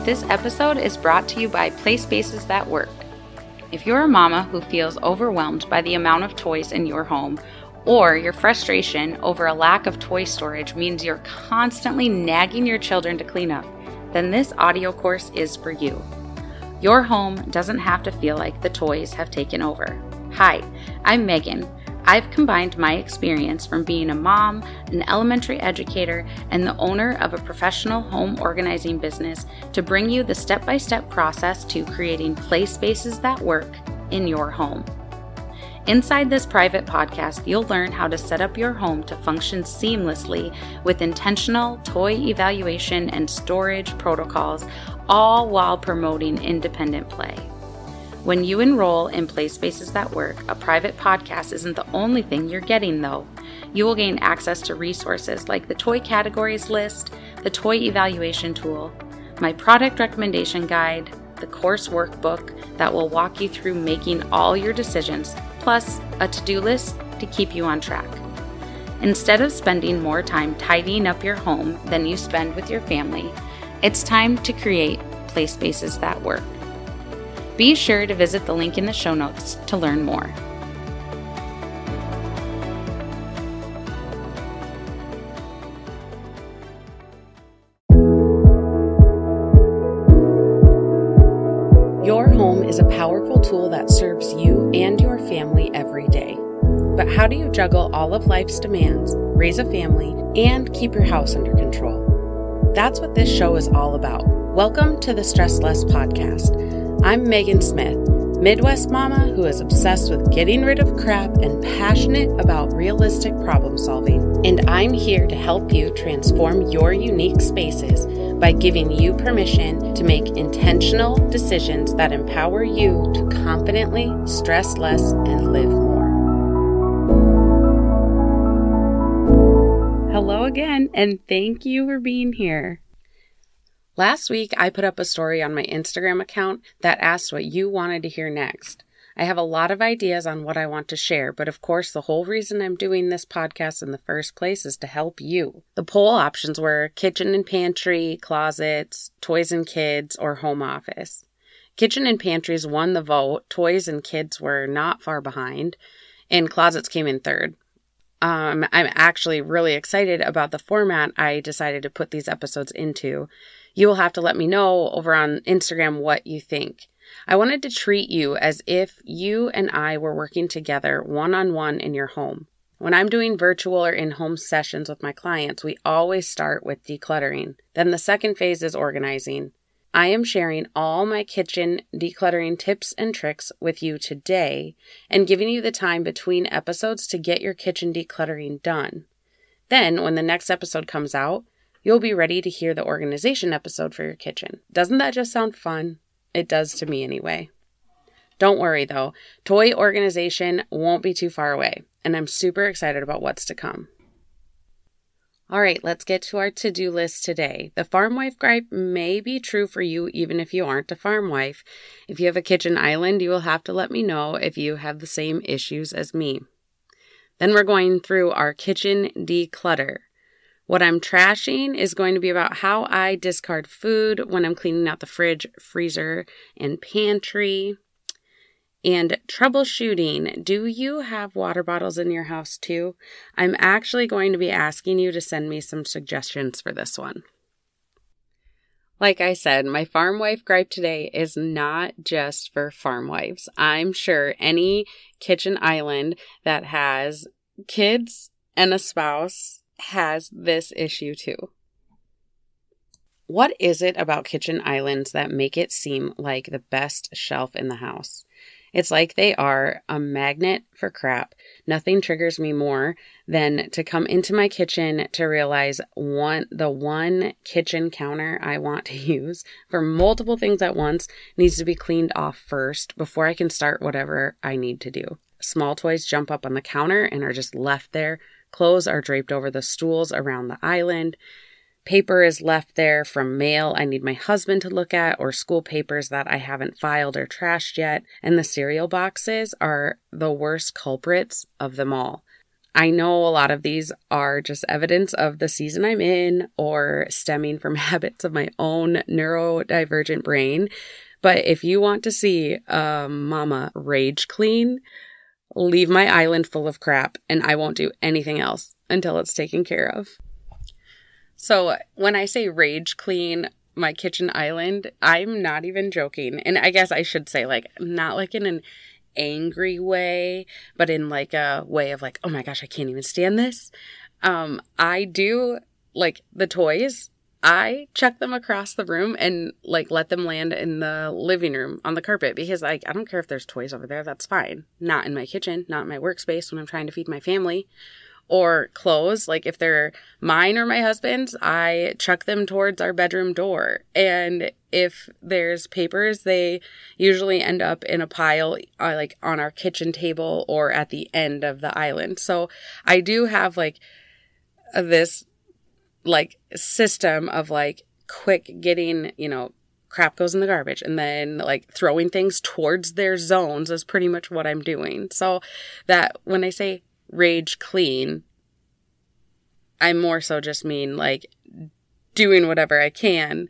This episode is brought to you by Play Spaces That Work. If you're a mama who feels overwhelmed by the amount of toys in your home, or your frustration over a lack of toy storage means you're constantly nagging your children to clean up, then this audio course is for you. Your home doesn't have to feel like the toys have taken over. Hi, I'm Megan. I've combined my experience from being a mom, an elementary educator, and the owner of a professional home organizing business to bring you the step-by-step process to creating play spaces that work in your home. Inside this private podcast, you'll learn how to set up your home to function seamlessly with intentional toy evaluation and storage protocols, all while promoting independent play. When you enroll in Play Spaces That Work, a private podcast isn't the only thing you're getting, though. You will gain access to resources like the toy categories list, the toy evaluation tool, my product recommendation guide, the course workbook that will walk you through making all your decisions, plus a to-do list to keep you on track. Instead of spending more time tidying up your home than you spend with your family, it's time to create Play Spaces That Work. Be sure to visit the link in the show notes to learn more. Your home is a powerful tool that serves you and your family every day. But how do you juggle all of life's demands, raise a family, and keep your house under control? That's what this show is all about. Welcome to the Stress Less Podcast. I'm Megan Smith, Midwest mama who is obsessed with getting rid of crap and passionate about realistic problem solving. And I'm here to help you transform your unique spaces by giving you permission to make intentional decisions that empower you to confidently stress less and live more. Hello again, and thank you for being here. Last week, I put up a story on my Instagram account that asked what you wanted to hear next. I have a lot of ideas on what I want to share, but of course, the whole reason I'm doing this podcast in the first place is to help you. The poll options were kitchen and pantry, closets, toys and kids, or home office. Kitchen and pantries won the vote, toys and kids were not far behind, and closets came in third. I'm actually really excited about the format I decided to put these episodes into. You will have to let me know over on Instagram what you think. I wanted to treat you as if you and I were working together one-on-one in your home. When I'm doing virtual or in-home sessions with my clients, we always start with decluttering. Then the second phase is organizing. I am sharing all my kitchen decluttering tips and tricks with you today and giving you the time between episodes to get your kitchen decluttering done. Then, when the next episode comes out, you'll be ready to hear the organization episode for your kitchen. Doesn't that just sound fun? It does to me anyway. Don't worry though, toy organization won't be too far away, and I'm super excited about what's to come. All right, let's get to our to-do list today. The farm wife gripe may be true for you even if you aren't a farm wife. If you have a kitchen island, you will have to let me know if you have the same issues as me. Then we're going through our kitchen declutter. What I'm trashing is going to be about how I discard food when I'm cleaning out the fridge, freezer, and pantry. And troubleshooting. Do you have water bottles in your house too? I'm actually going to be asking you to send me some suggestions for this one. Like I said, my farm wife gripe today is not just for farm wives. I'm sure any kitchen island that has kids and a spouse has this issue too. What is it about kitchen islands that make it seem like the best shelf in the house? It's like they are a magnet for crap. Nothing triggers me more than to come into my kitchen to realize the one kitchen counter I want to use for multiple things at once needs to be cleaned off first before I can start whatever I need to do. Small toys jump up on the counter and are just left there. Clothes are draped over the stools around the island. Paper is left there from mail I need my husband to look at or school papers that I haven't filed or trashed yet. And the cereal boxes are the worst culprits of them all. I know a lot of these are just evidence of the season I'm in or stemming from habits of my own neurodivergent brain. But if you want to see mama rage clean, leave my island full of crap and I won't do anything else until it's taken care of. So when I say rage clean my kitchen island, I'm not even joking. And I guess I should say like, not like in an angry way, but in like a way of like, oh my gosh, I can't even stand this. I do like the toys. I chuck them across the room and like let them land in the living room on the carpet because like, I don't care if there's toys over there. That's fine. Not in my kitchen, not in my workspace when I'm trying to feed my family. Or clothes, like if they're mine or my husband's, I chuck them towards our bedroom door. And if there's papers, they usually end up in a pile like on our kitchen table or at the end of the island. So I do have like this like system of like quick getting, crap goes in the garbage and then like throwing things towards their zones is pretty much what I'm doing. So that when I say rage clean, I more so just mean like doing whatever I can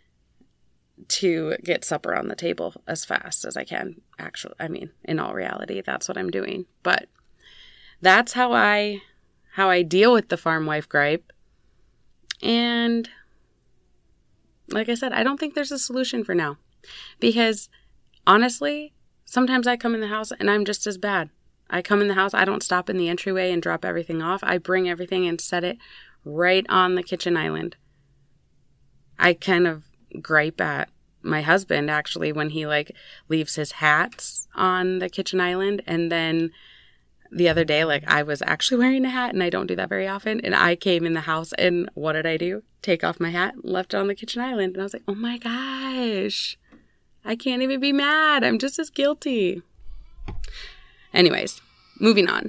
to get supper on the table as fast as I can. Actually, I mean, in all reality, that's what I'm doing. But that's how I deal with the farm wife gripe. And like I said, I don't think there's a solution for now because honestly, sometimes I come in the house and I'm just as bad. I come in the house, I don't stop in the entryway and drop everything off. I bring everything and set it right on the kitchen island. I kind of gripe at my husband actually when he like leaves his hats on the kitchen island. And then the other day, like I was actually wearing a hat and I don't do that very often. And I came in the house and what did I do? Take off my hat, left it on the kitchen island. And I was like, oh my gosh, I can't even be mad. I'm just as guilty. Anyways, moving on.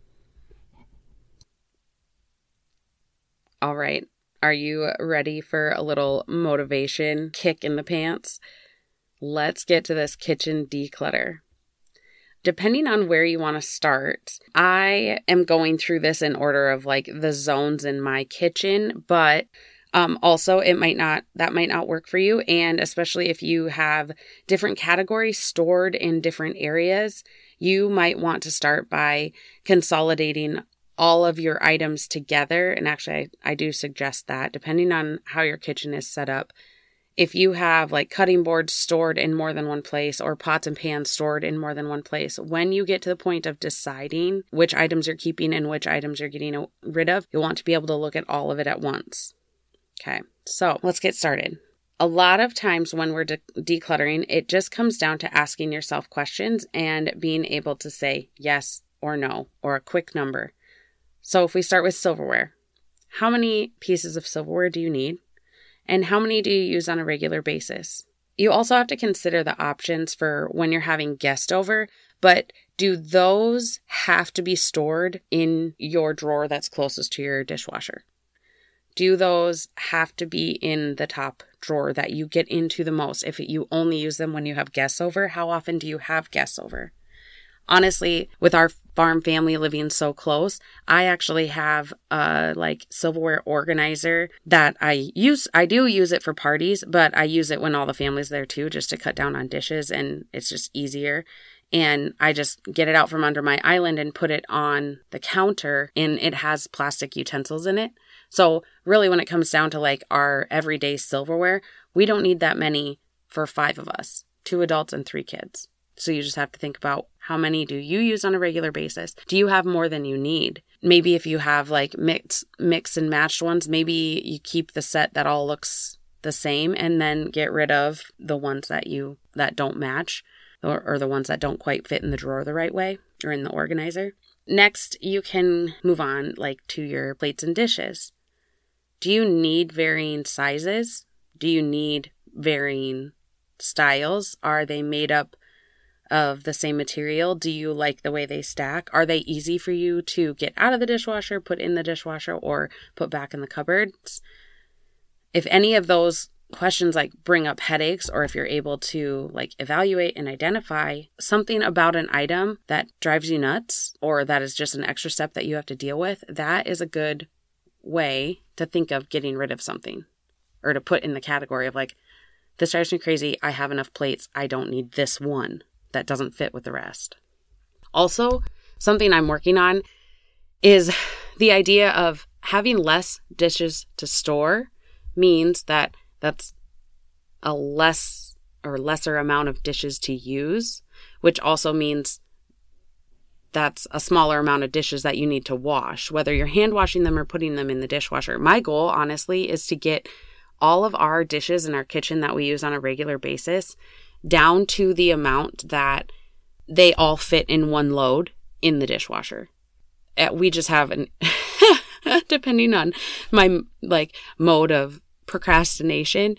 All right. Are you ready for a little motivation kick in the pants? Let's get to this kitchen declutter. Depending on where you want to start, I am going through this in order of like the zones in my kitchen, but also that might not work for you. And especially if you have different categories stored in different areas, you might want to start by consolidating all of your items together. And actually, I do suggest that depending on how your kitchen is set up. If you have like cutting boards stored in more than one place or pots and pans stored in more than one place, when you get to the point of deciding which items you're keeping and which items you're getting rid of, you'll want to be able to look at all of it at once. Okay, so let's get started. A lot of times when we're decluttering, it just comes down to asking yourself questions and being able to say yes or no or a quick number. So if we start with silverware, how many pieces of silverware do you need? And how many do you use on a regular basis? You also have to consider the options for when you're having guests over, but do those have to be stored in your drawer that's closest to your dishwasher? Do those have to be in the top drawer that you get into the most? If you only use them when you have guests over, how often do you have guests over? Honestly, with our farm family living so close, I actually have a silverware organizer that I use. I do use it for parties, but I use it when all the family's there too, just to cut down on dishes, and it's just easier. And I just get it out from under my island and put it on the counter, and it has plastic utensils in it. So really when it comes down to our everyday silverware, we don't need that many for 5 of us, 2 adults and 3 kids. So you just have to think about how many do you use on a regular basis? Do you have more than you need? Maybe if you have mix and matched ones, maybe you keep the set that all looks the same and then get rid of the ones that don't match or the ones that don't quite fit in the drawer the right way or in the organizer. Next, you can move on to your plates and dishes. Do you need varying sizes? Do you need varying styles? Are they made up of the same material? Do you like the way they stack? Are they easy for you to get out of the dishwasher, put in the dishwasher, or put back in the cupboards? If any of those questions like bring up headaches, or if you're able to like evaluate and identify something about an item that drives you nuts, or that is just an extra step that you have to deal with, that is a good way to think of getting rid of something, or to put in the category of like, this drives me crazy. I have enough plates. I don't need this one that doesn't fit with the rest. Also, something I'm working on is the idea of having less dishes to store means that that's a less or lesser amount of dishes to use, which also means that's a smaller amount of dishes that you need to wash, whether you're hand washing them or putting them in the dishwasher. My goal, honestly, is to get all of our dishes in our kitchen that we use on a regular basis down to the amount that they all fit in one load in the dishwasher. We just have an, depending on my like mode of procrastination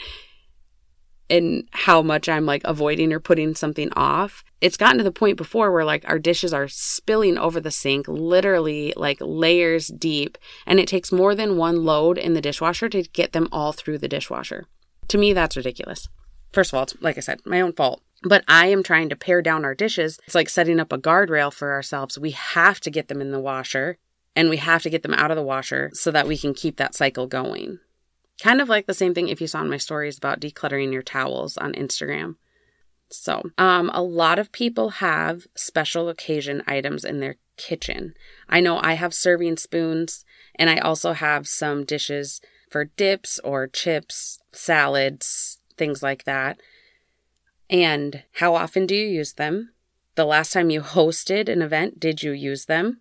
and how much I'm like avoiding or putting something off, it's gotten to the point before where like our dishes are spilling over the sink, literally like layers deep, and it takes more than one load in the dishwasher to get them all through the dishwasher. To me, that's ridiculous. First of all, it's, like I said, my own fault. But I am trying to pare down our dishes. It's like setting up a guardrail for ourselves. We have to get them in the washer, and we have to get them out of the washer so that we can keep that cycle going. Kind of like the same thing if you saw in my stories about decluttering your towels on Instagram. So, a lot of people have special occasion items in their kitchen. I know I have serving spoons, and I also have some dishes for dips or chips, salads, things like that. And how often do you use them? The last time you hosted an event, did you use them?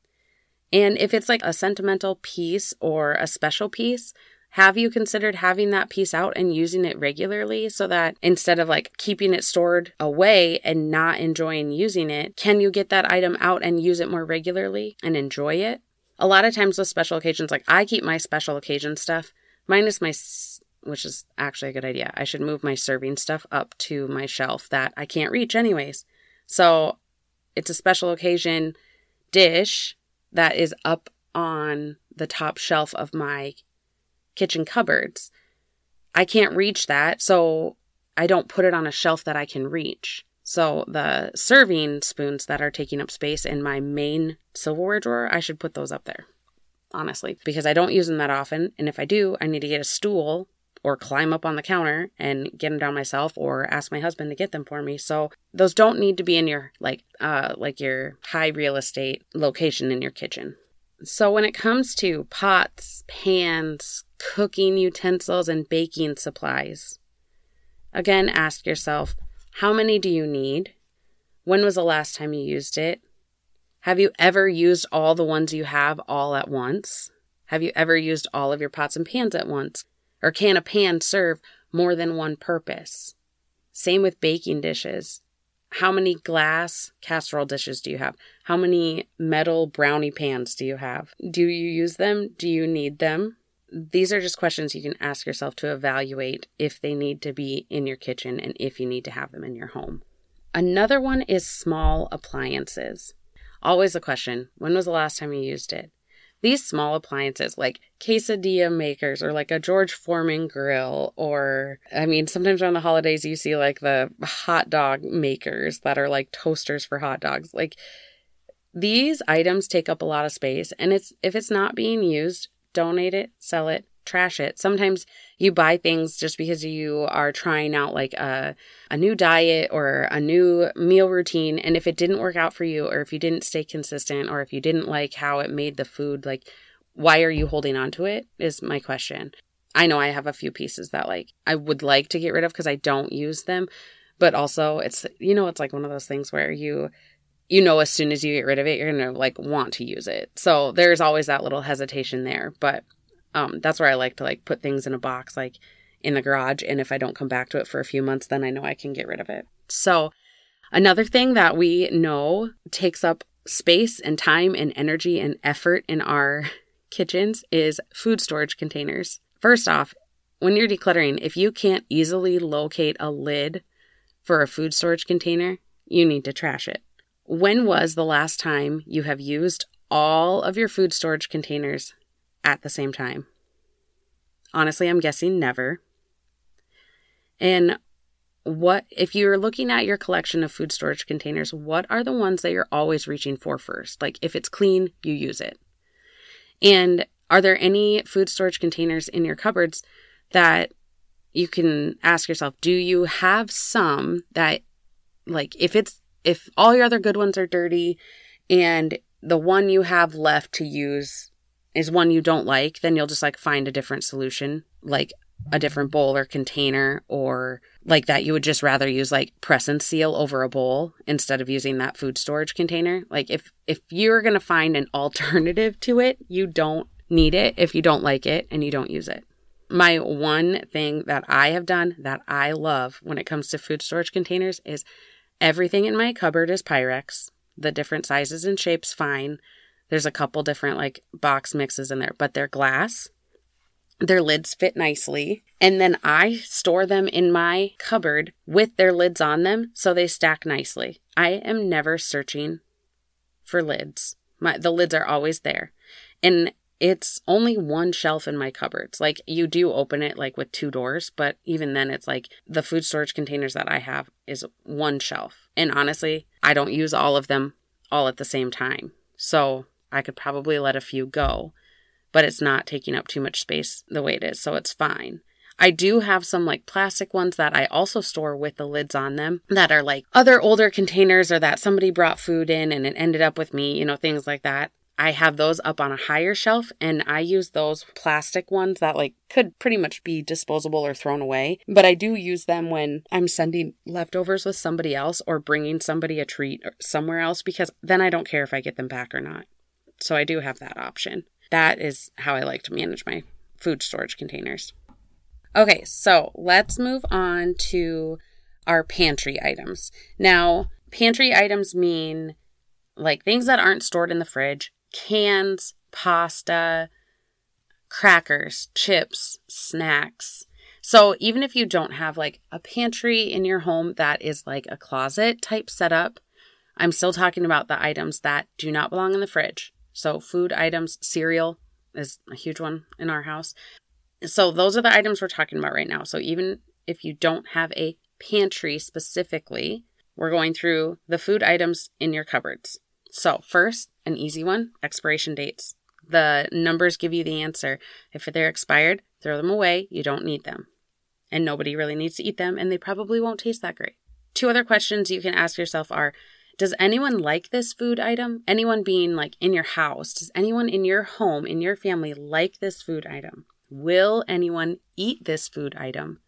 And if it's like a sentimental piece or a special piece, have you considered having that piece out and using it regularly so that instead of like keeping it stored away and not enjoying using it, can you get that item out and use it more regularly and enjoy it? A lot of times with special occasions, like I keep my special occasion stuff, minus my, which is actually a good idea. I should move my serving stuff up to my shelf that I can't reach anyways. So it's a special occasion dish that is up on the top shelf of my kitchen cupboards. I can't reach that, so I don't put it on a shelf that I can reach. So the serving spoons that are taking up space in my main silverware drawer, I should put those up there, honestly, because I don't use them that often. And if I do, I need to get a stool or climb up on the counter and get them down myself or ask my husband to get them for me. So those don't need to be in your like your high real estate location in your kitchen. So when it comes to pots, pans, cooking utensils, and baking supplies, again, ask yourself, how many do you need? When was the last time you used it? Have you ever used all the ones you have all at once? Have you ever used all of your pots and pans at once? Or can a pan serve more than one purpose? Same with baking dishes. How many glass casserole dishes do you have? How many metal brownie pans do you have? Do you use them? Do you need them? These are just questions you can ask yourself to evaluate if they need to be in your kitchen and if you need to have them in your home. Another one is small appliances. Always a question, when was the last time you used it? These small appliances like quesadilla makers or like a George Foreman grill, or sometimes around the holidays you see like the hot dog makers that are like toasters for hot dogs. Like these items take up a lot of space, and if it's not being used, donate it, sell it, trash it. Sometimes you buy things just because you are trying out like a new diet or a new meal routine. And if it didn't work out for you, or if you didn't stay consistent, or if you didn't like how it made the food, like why are you holding on to it is my question. I know I have a few pieces that like I would like to get rid of because I don't use them. But also it's like one of those things where as soon as you get rid of it, you're going to like want to use it. So there's always that little hesitation there. But that's where I like to like put things in a box, like in the garage. And if I don't come back to it for a few months, then I know I can get rid of it. So another thing that we know takes up space and time and energy and effort in our kitchens is food storage containers. First off, when you're decluttering, if you can't easily locate a lid for a food storage container, you need to trash it. When was the last time you have used all of your food storage containers at the same time? Honestly, I'm guessing never. And what, if you're looking at your collection of food storage containers, what are the ones that you're always reaching for first? Like if it's clean, you use it. And are there any food storage containers in your cupboards that you can ask yourself, do you have some that, like, if all your other good ones are dirty and the one you have left to use is one you don't like, then you'll just like find a different solution, like a different bowl or container, or like that you would just rather use like press and seal over a bowl instead of using that food storage container. Like if you're going to find an alternative to it, you don't need it if you don't like it and you don't use it. My one thing that I have done that I love when it comes to food storage containers is everything in my cupboard is Pyrex. The different sizes and shapes, fine. There's a couple different like box mixes in there, but they're glass. Their lids fit nicely. And then I store them in my cupboard with their lids on them so they stack nicely. I am never searching for lids. The lids are always there. And it's only one shelf in my cupboards. Like you do open it like with 2 doors, but even then it's like the food storage containers that I have is one shelf. And honestly, I don't use all of them all at the same time. So I could probably let a few go, but it's not taking up too much space the way it is. So it's fine. I do have some like plastic ones that I also store with the lids on them that are like other older containers or that somebody brought food in and it ended up with me, things like that. I have those up on a higher shelf and I use those plastic ones that like could pretty much be disposable or thrown away. But I do use them when I'm sending leftovers with somebody else or bringing somebody a treat somewhere else, because then I don't care if I get them back or not. So I do have that option. That is how I like to manage my food storage containers. Okay, so let's move on to our pantry items. Now, pantry items mean like things that aren't stored in the fridge. Cans, pasta, crackers, chips, snacks. So even if you don't have like a pantry in your home that is like a closet type setup, I'm still talking about the items that do not belong in the fridge. So food items, cereal is a huge one in our house. So those are the items we're talking about right now. So even if you don't have a pantry specifically, we're going through the food items in your cupboards. So first, an easy one, expiration dates. The numbers give you the answer. If they're expired, throw them away. You don't need them. And nobody really needs to eat them, and they probably won't taste that great. 2 other questions you can ask yourself are, does anyone like this food item? Anyone being like in your house. Does anyone in your home, in your family like this food item? Will anyone eat this food item?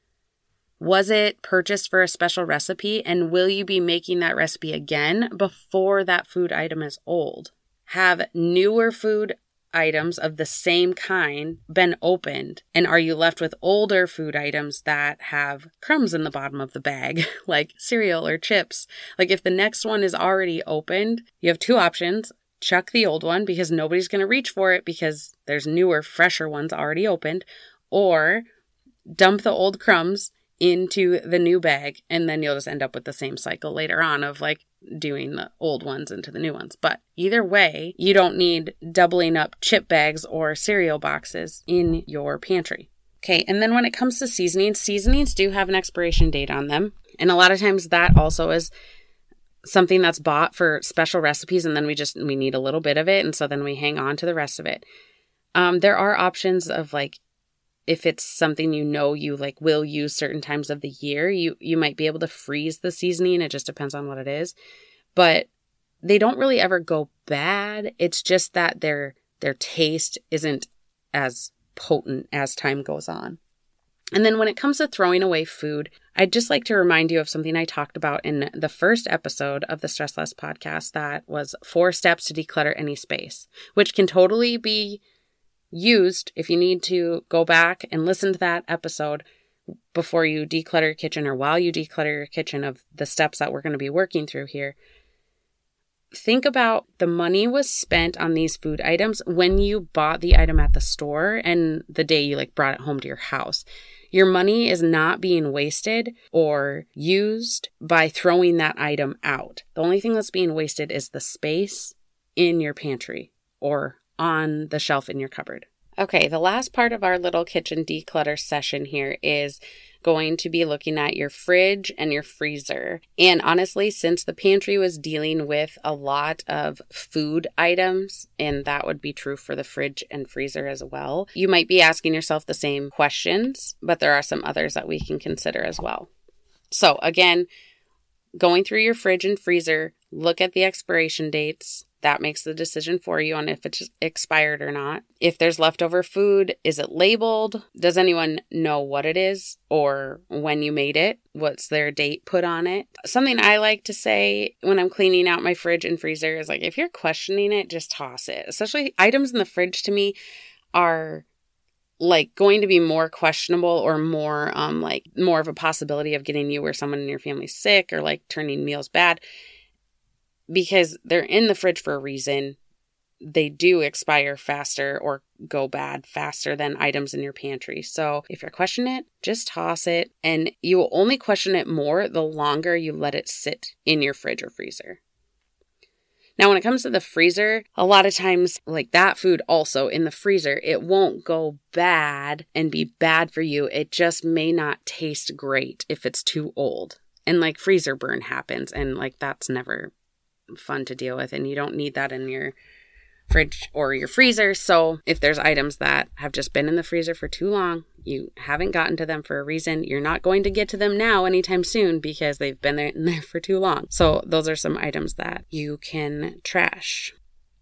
Was it purchased for a special recipe, and will you be making that recipe again before that food item is old? Have newer food items of the same kind been opened, and are you left with older food items that have crumbs in the bottom of the bag, like cereal or chips? Like if the next one is already opened, you have 2 options. Chuck the old one because nobody's going to reach for it because there's newer, fresher ones already opened, or dump the old crumbs into the new bag, and then you'll just end up with the same cycle later on of like doing the old ones into the new ones. But either way, you don't need doubling up chip bags or cereal boxes in your pantry. Okay, and then when it comes to seasonings do have an expiration date on them. And a lot of times that also is something that's bought for special recipes, and then we need a little bit of it, and so then we hang on to the rest of it. There are options of like, if it's something you like will use certain times of the year, you might be able to freeze the seasoning. It just depends on what it is. But they don't really ever go bad. It's just that their taste isn't as potent as time goes on. And then when it comes to throwing away food, I'd just like to remind you of something I talked about in the first episode of the Stress Less podcast that was 4 steps to declutter any space, which can totally be used if you need to go back and listen to that episode before you declutter your kitchen or while you declutter your kitchen of the steps that we're going to be working through here. Think about the money was spent on these food items when you bought the item at the store and the day you like brought it home to your house. Your money is not being wasted or used by throwing that item out. The only thing that's being wasted is the space in your pantry or on the shelf in your cupboard. Okay, the last part of our little kitchen declutter session here is going to be looking at your fridge and your freezer. And honestly, since the pantry was dealing with a lot of food items, and that would be true for the fridge and freezer as well, you might be asking yourself the same questions, but there are some others that we can consider as well. So again, going through your fridge and freezer, look at the expiration dates. That makes the decision for you on if it's expired or not. If there's leftover food, is it labeled? Does anyone know what it is or when you made it? What's their date put on it? Something I like to say when I'm cleaning out my fridge and freezer is like, if you're questioning it, just toss it. Especially items in the fridge to me are like going to be more questionable or more more of a possibility of getting you or someone in your family sick or like turning meals bad. Because they're in the fridge for a reason. They do expire faster or go bad faster than items in your pantry. So if you're questioning it, just toss it. And you will only question it more the longer you let it sit in your fridge or freezer. Now, when it comes to the freezer, a lot of times, like that food also in the freezer, it won't go bad and be bad for you. It just may not taste great if it's too old. And like freezer burn happens, and like that's never fun to deal with, and you don't need that in your fridge or your freezer. So if there's items that have just been in the freezer for too long, you haven't gotten to them for a reason, you're not going to get to them now anytime soon because they've been in there for too long. So those are some items that you can trash.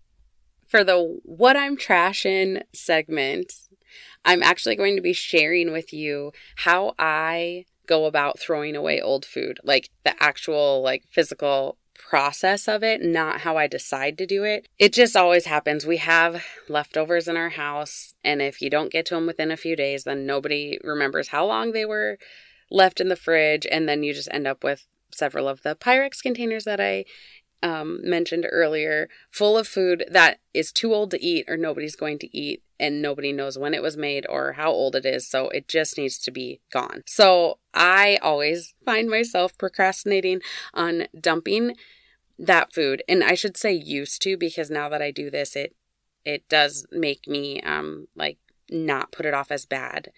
For the what I'm trashing segment, I'm actually going to be sharing with you how I go about throwing away old food, like the actual like physical process of it, not how I decide to do it. It just always happens. We have leftovers in our house, and if you don't get to them within a few days, then nobody remembers how long they were left in the fridge, and then you just end up with several of the Pyrex containers that I mentioned earlier, full of food that is too old to eat or nobody's going to eat, and nobody knows when it was made or how old it is, so it just needs to be gone. So I always find myself procrastinating on dumping that food, and I should say used to, because now that I do this, it does make me like not put it off as bad.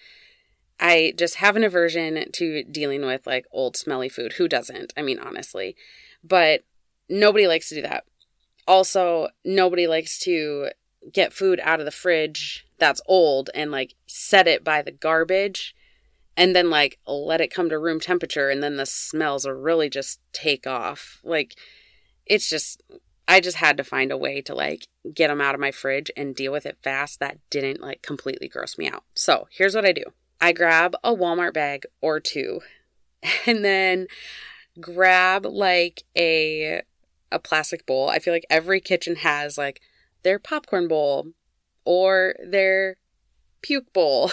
I just have an aversion to dealing with like old smelly food. Who doesn't? I mean, honestly. But nobody likes to do that. Also, nobody likes to get food out of the fridge that's old and like set it by the garbage and then like let it come to room temperature, and then the smells will really just take off. Like, it's just, I just had to find a way to like get them out of my fridge and deal with it fast that didn't like completely gross me out. So here's what I do. I grab a Walmart bag or two, and then grab like a plastic bowl. I feel like every kitchen has like their popcorn bowl or their puke bowl.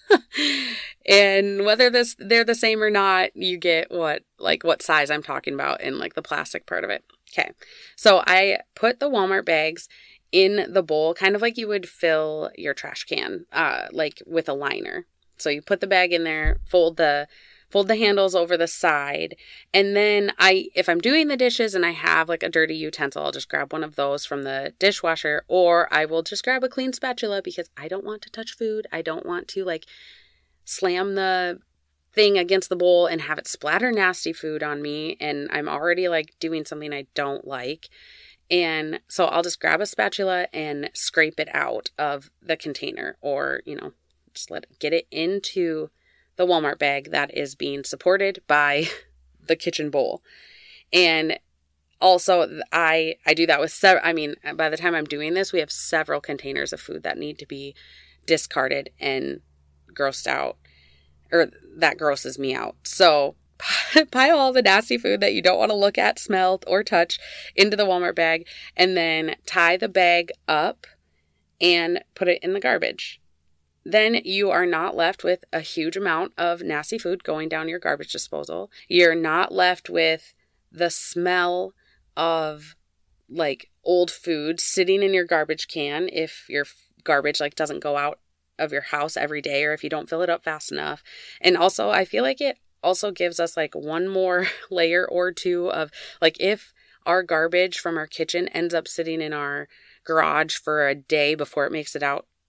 And whether they're the same or not, you get what size I'm talking about in like the plastic part of it. Okay. So I put the Walmart bags in the bowl, kind of like you would fill your trash can, like with a liner. So you put the bag in there, fold the handles over the side. And then if I'm doing the dishes and I have like a dirty utensil, I'll just grab one of those from the dishwasher, or I will just grab a clean spatula because I don't want to touch food. I don't want to like slam the thing against the bowl and have it splatter nasty food on me. And I'm already like doing something I don't like. And so I'll just grab a spatula and scrape it out of the container, or, just get it into the Walmart bag that is being supported by the kitchen bowl. And also I do that with by the time I'm doing this, we have several containers of food that need to be discarded and grossed out, or that grosses me out. So pile all the nasty food that you don't want to look at, smell, or touch into the Walmart bag, and then tie the bag up and put it in the garbage. Then you are not left with a huge amount of nasty food going down your garbage disposal. You're not left with the smell of like old food sitting in your garbage can if your garbage like doesn't go out of your house every day, or if you don't fill it up fast enough. And also, I feel like it also gives us like one more layer or two of like, if our garbage from our kitchen ends up sitting in our garage for a day before it makes it out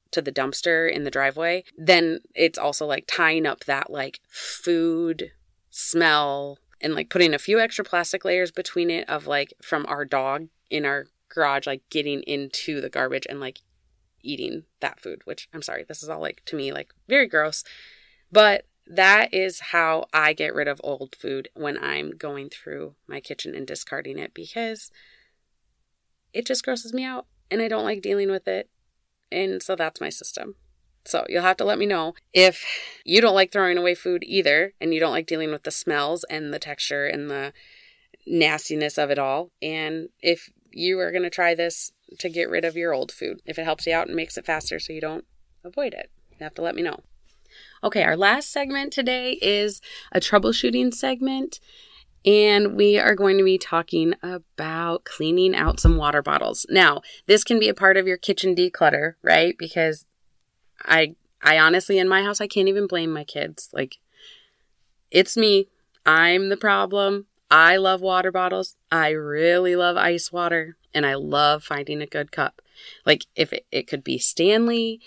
to the dumpster in the driveway, then it's also like tying up that like food smell and like putting a few extra plastic layers between it of like from our dog in our garage, like getting into the garbage and like eating that food, which I'm sorry, this is all like to me like very gross, but that is how I get rid of old food when I'm going through my kitchen and discarding it, because it just grosses me out and I don't like dealing with it. And so that's my system. So you'll have to let me know if you don't like throwing away food either, and you don't like dealing with the smells and the texture and the nastiness of it all. And if you are going to try this to get rid of your old food, if it helps you out and makes it faster so you don't avoid it, you have to let me know. Okay, our last segment today is a troubleshooting segment. And we are going to be talking about cleaning out some water bottles. Now, this can be a part of your kitchen declutter, right? Because I honestly, in my house, I can't even blame my kids. Like, it's me. I'm the problem. I love water bottles. I really love ice water. And I love finding a good cup. Like, if it could be Stanley,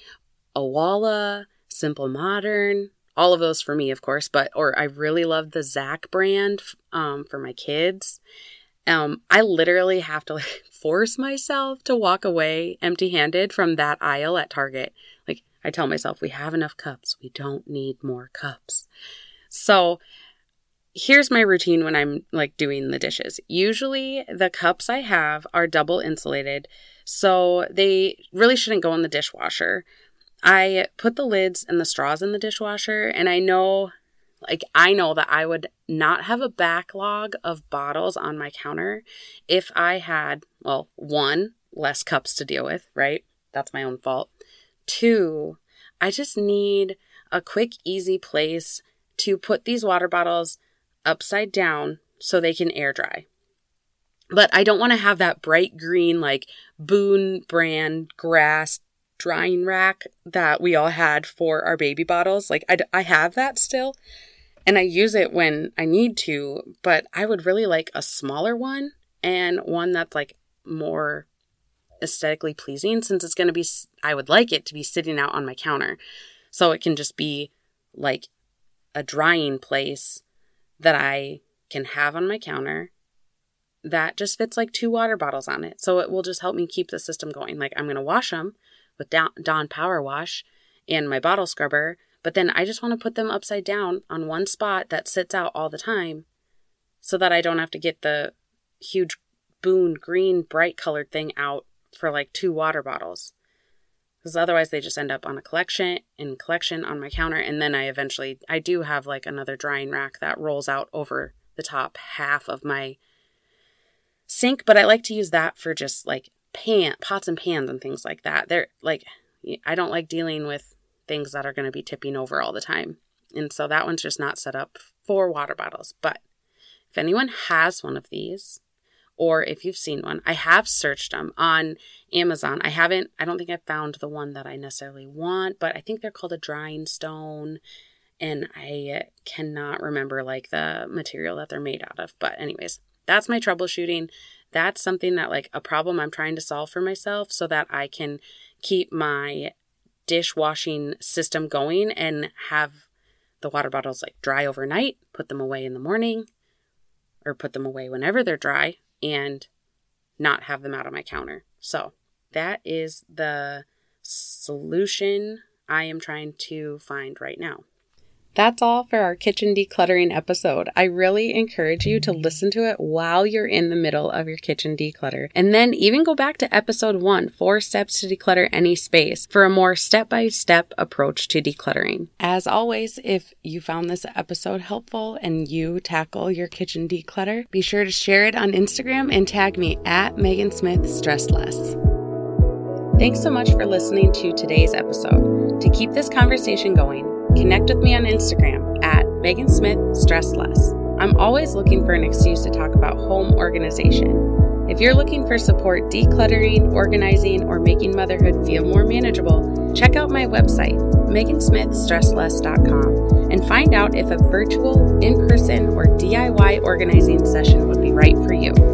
Owala, Simple Modern, all of those for me, of course, or I really love the Zach brand for my kids. I literally have to like force myself to walk away empty-handed from that aisle at Target. Like, I tell myself, we have enough cups. We don't need more cups. So here's my routine when I'm like doing the dishes. Usually the cups I have are double insulated, so they really shouldn't go in the dishwasher. I put the lids and the straws in the dishwasher, and I know that I would not have a backlog of bottles on my counter if I had, well, 1, less cups to deal with, right? That's my own fault. 2, I just need a quick, easy place to put these water bottles upside down so they can air dry. But I don't want to have that bright green, like Boone brand grass drying rack that we all had for our baby bottles. Like, I have that still, and I use it when I need to, but I would really like a smaller one, and one that's like more aesthetically pleasing, since it's going to be, I would like it to be sitting out on my counter, so it can just be like a drying place that I can have on my counter that just fits like 2 water bottles on it. So it will just help me keep the system going. Like, I'm going to wash them with Dawn Power Wash and my bottle scrubber, but then I just want to put them upside down on one spot that sits out all the time, so that I don't have to get the huge Boone green bright colored thing out for like 2 water bottles, because otherwise they just end up on a collection on my counter. And then I do have like another drying rack that rolls out over the top half of my sink, but I like to use that for just like pots and pans and things like that. They're like, I don't like dealing with things that are going to be tipping over all the time. And so that one's just not set up for water bottles. But if anyone has one of these, or if you've seen one, I have searched them on Amazon. I don't think I've found the one that I necessarily want, but I think they're called a drying stone. And I cannot remember like the material that they're made out of. But anyways, that's my troubleshooting. That's something that like a problem I'm trying to solve for myself so that I can keep my dishwashing system going and have the water bottles like dry overnight, put them away in the morning, or put them away whenever they're dry, and not have them out on my counter. So that is the solution I am trying to find right now. That's all for our kitchen decluttering episode. I really encourage you to listen to it while you're in the middle of your kitchen declutter. And then even go back to episode 1, 4 steps to declutter any space, for a more step-by-step approach to decluttering. As always, if you found this episode helpful and you tackle your kitchen declutter, be sure to share it on Instagram and tag me at Megan Smith Stress Less. Thanks so much for listening to today's episode. To keep this conversation going, connect with me on Instagram at Megan Smith Stress Less. I'm always looking for an excuse to talk about home organization. If you're looking for support decluttering, organizing, or making motherhood feel more manageable, check out my website, megansmithstressless.com, and find out if a virtual, in-person, or DIY organizing session would be right for you.